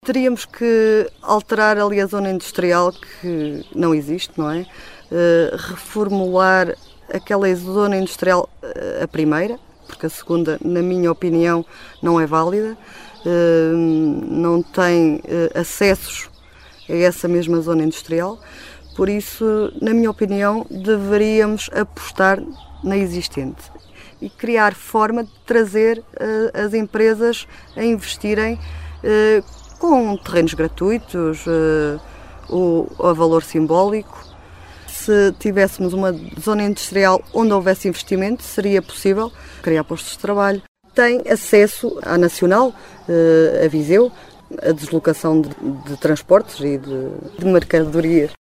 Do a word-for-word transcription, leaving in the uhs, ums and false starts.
Teríamos que alterar ali a zona industrial que não existe, não é? Uh, reformular aquela zona industrial, uh, a primeira, porque a segunda, na minha opinião, não é válida, uh, não tem uh, acessos a essa mesma zona industrial, por isso, na minha opinião, deveríamos apostar na existente e criar forma de trazer uh, as empresas a investirem uh, com terrenos gratuitos, uh, ou a valor simbólico. Se tivéssemos uma zona industrial onde houvesse investimento, seria possível criar postos de trabalho. Tem acesso à Nacional, uh, a Viseu, a deslocação de, de transportes e de, de mercadorias.